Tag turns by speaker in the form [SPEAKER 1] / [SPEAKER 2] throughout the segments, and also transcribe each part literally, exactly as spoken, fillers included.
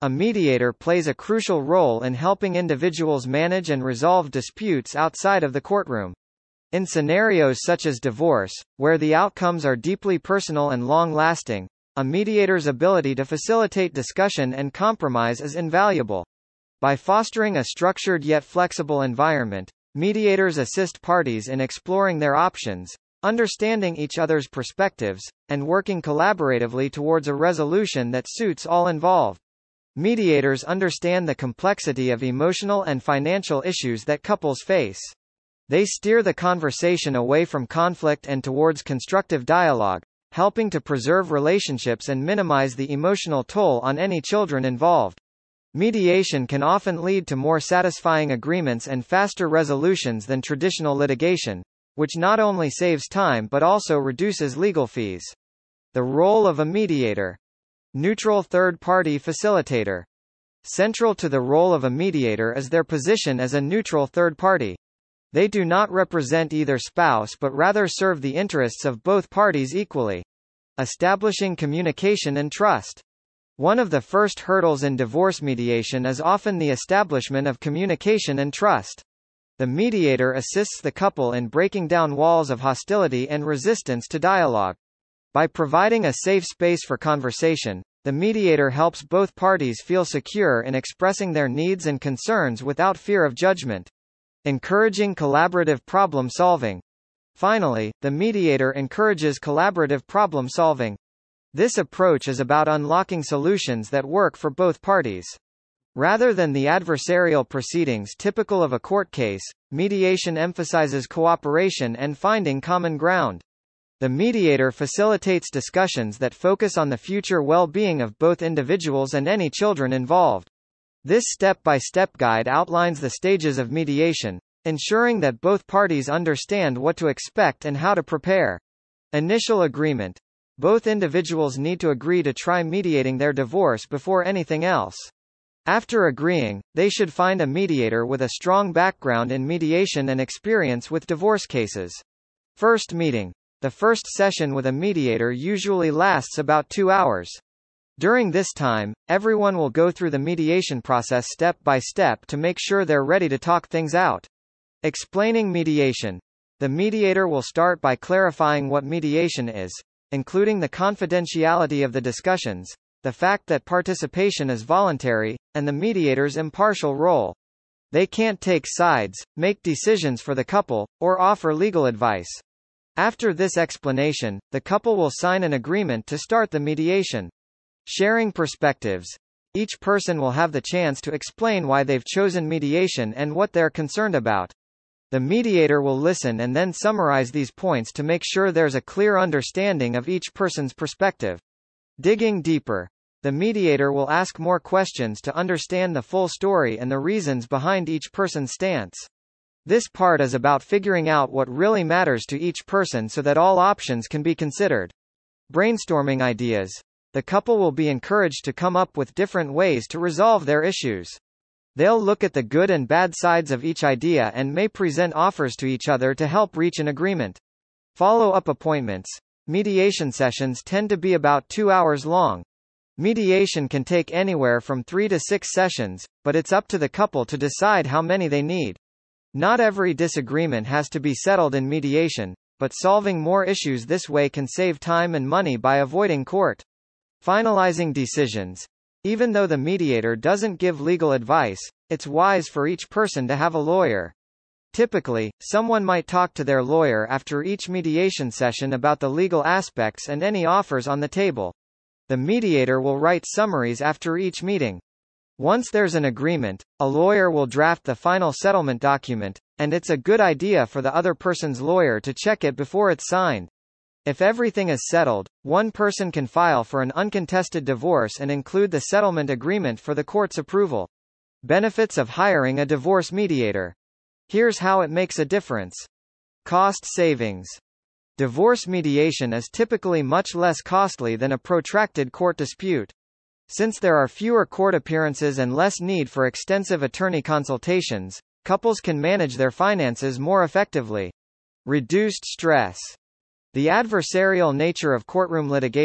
[SPEAKER 1] A mediator plays a crucial role in helping individuals manage and resolve disputes outside of the courtroom. In scenarios such as divorce, where the outcomes are deeply personal and long-lasting, a mediator's ability to facilitate discussion and compromise is invaluable. By fostering a structured yet flexible environment, mediators assist parties in exploring their options, understanding each other's perspectives, and working collaboratively towards a resolution that suits all involved. Mediators understand the complexity of emotional and financial issues that couples face. They steer the conversation away from conflict and towards constructive dialogue, helping to preserve relationships and minimize the emotional toll on any children involved. Mediation can often lead to more satisfying agreements and faster resolutions than traditional litigation, which not only saves time but also reduces legal fees. The role of a mediator. Neutral third-party facilitator. Central to the role of a mediator is their position as a neutral third party. They do not represent either spouse but rather serve the interests of both parties equally. Establishing communication and trust. One of the first hurdles in divorce mediation is often the establishment of communication and trust. The mediator assists the couple in breaking down walls of hostility and resistance to dialogue. By providing a safe space for conversation, the mediator helps both parties feel secure in expressing their needs and concerns without fear of judgment. Encouraging collaborative problem solving. Finally, the mediator encourages collaborative problem solving. This approach is about unlocking solutions that work for both parties. Rather than the adversarial proceedings typical of a court case, mediation emphasizes cooperation and finding common ground. The mediator facilitates discussions that focus on the future well-being of both individuals and any children involved. This step-by-step guide outlines the stages of mediation, ensuring that both parties understand what to expect and how to prepare. Initial agreement. Both individuals need to agree to try mediating their divorce before anything else. After agreeing, they should find a mediator with a strong background in mediation and experience with divorce cases. First meeting. The first session with a mediator usually lasts about two hours. During this time, everyone will go through the mediation process step by step to make sure they're ready to talk things out. Explaining mediation. The mediator will start by clarifying what mediation is, including the confidentiality of the discussions, the fact that participation is voluntary, and the mediator's impartial role. They can't take sides, make decisions for the couple, or offer legal advice. After this explanation, the couple will sign an agreement to start the mediation. Sharing perspectives. Each person will have the chance to explain why they've chosen mediation and what they're concerned about. The mediator will listen and then summarize these points to make sure there's a clear understanding of each person's perspective. Digging deeper. The mediator will ask more questions to understand the full story and the reasons behind each person's stance. This part is about figuring out what really matters to each person so that all options can be considered. Brainstorming ideas. The couple will be encouraged to come up with different ways to resolve their issues. They'll look at the good and bad sides of each idea and may present offers to each other to help reach an agreement. Follow-up appointments. Mediation sessions tend to be about two hours long. Mediation can take anywhere from three to six sessions, but it's up to the couple to decide how many they need. Not every disagreement has to be settled in mediation, but solving more issues this way can save time and money by avoiding court. Finalizing decisions. Even though the mediator doesn't give legal advice, it's wise for each person to have a lawyer. Typically, someone might talk to their lawyer after each mediation session about the legal aspects and any offers on the table. The mediator will write summaries after each meeting. Once there's an agreement, a lawyer will draft the final settlement document, and it's a good idea for the other person's lawyer to check it before it's signed. If everything is settled, one person can file for an uncontested divorce and include the settlement agreement for the court's approval. Benefits of hiring a divorce mediator. Here's how it makes a difference. Cost savings. Divorce mediation is typically much less costly than a protracted court dispute. Since there are fewer court appearances and less need for extensive attorney consultations, couples can manage their finances more effectively. Reduced stress. The adversarial nature of courtroom litigation,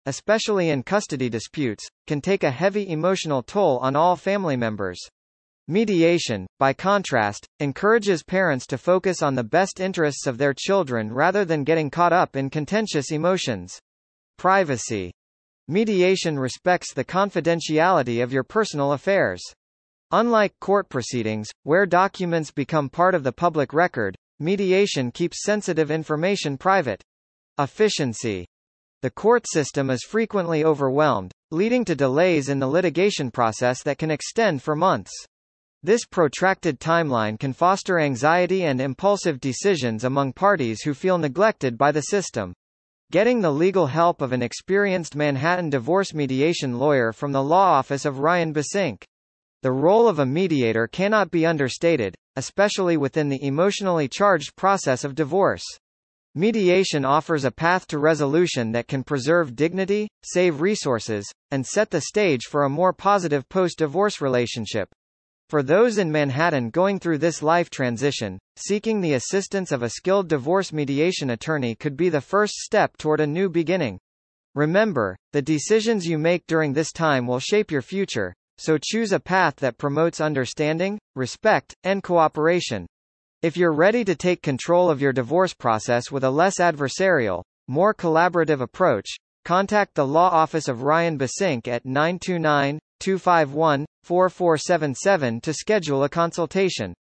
[SPEAKER 1] especially in custody disputes, can take a heavy emotional toll on all family members. Mediation, by contrast, encourages parents to focus on the best interests of their children rather than getting caught up in contentious emotions. Privacy. Mediation respects the confidentiality of your personal affairs. Unlike court proceedings, where documents become part of the public record, mediation keeps sensitive information private. Efficiency. The court system is frequently overwhelmed, leading to delays in the litigation process that can extend for months. This protracted timeline can foster anxiety and impulsive decisions among parties who feel neglected by the system. Getting the legal help of an experienced Manhattan divorce mediation lawyer from the law office of Ryan Basink. The role of a mediator cannot be understated, especially within the emotionally charged process of divorce. Mediation offers a path to resolution that can preserve dignity, save resources, and set the stage for a more positive post-divorce relationship. For those in Manhattan going through this life transition, seeking the assistance of a skilled divorce mediation attorney could be the first step toward a new beginning. Remember, the decisions you make during this time will shape your future, so choose a path that promotes understanding, respect, and cooperation. If you're ready to take control of your divorce process with a less adversarial, more collaborative approach, contact the law office of Ryan Basink at nine two nine, two five one, four four seven seven to schedule a consultation.